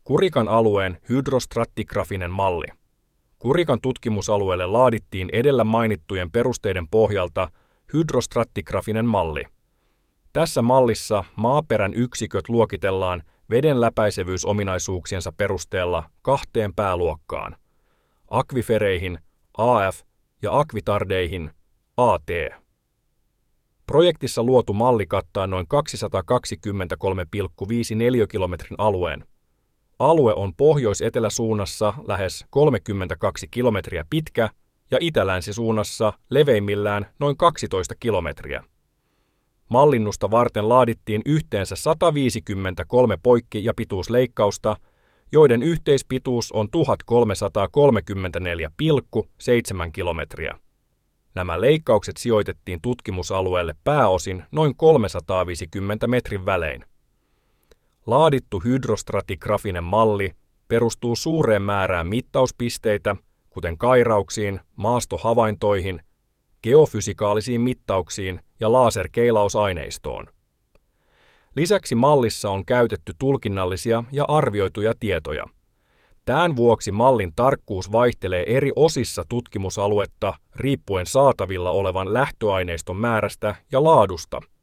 Kurikan alueen hydrostratigrafinen malli. Kurikan tutkimusalueelle laadittiin edellä mainittujen perusteiden pohjalta hydrostratigrafinen malli. Tässä mallissa maaperän yksiköt luokitellaan veden läpäisevyysominaisuuksiensa perusteella kahteen pääluokkaan: akvifereihin AF ja akvitardeihin AT. Projektissa luotu malli kattaa noin 223,5 neliökilometrin alueen. Alue on pohjois-eteläsuunnassa lähes 32 kilometriä pitkä ja itä-länsisuunnassa leveimmillään noin 12 kilometriä. Mallinnusta varten laadittiin yhteensä 153 poikki- ja pituusleikkausta, joiden yhteispituus on 1334,7 kilometriä. Nämä leikkaukset sijoitettiin tutkimusalueelle pääosin noin 350 metrin välein. Laadittu hydrostratigrafinen malli perustuu suureen määrään mittauspisteitä, kuten kairauksiin, maastohavaintoihin, geofysikaalisiin mittauksiin ja laserkeilausaineistoon. Lisäksi mallissa on käytetty tulkinnallisia ja arvioituja tietoja. Tämän vuoksi mallin tarkkuus vaihtelee eri osissa tutkimusaluetta riippuen saatavilla olevan lähtöaineiston määrästä ja laadusta.